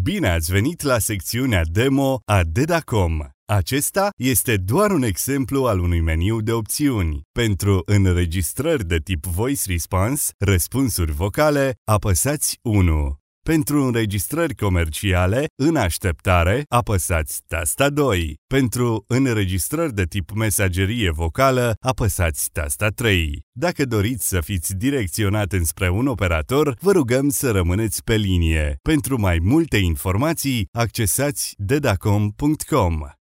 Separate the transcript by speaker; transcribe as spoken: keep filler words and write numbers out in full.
Speaker 1: Bine ați venit la secțiunea demo a Dedacom. Acesta este doar un exemplu al unui meniu de opțiuni. Pentru înregistrări de tip Voice Response, răspunsuri vocale, apăsați unu. Pentru înregistrări comerciale, în așteptare, apăsați tasta doi. Pentru înregistrări de tip mesagerie vocală, apăsați tasta trei. Dacă doriți să fiți direcționat înspre un operator, vă rugăm să rămâneți pe linie. Pentru mai multe informații, accesați dedacom punct com.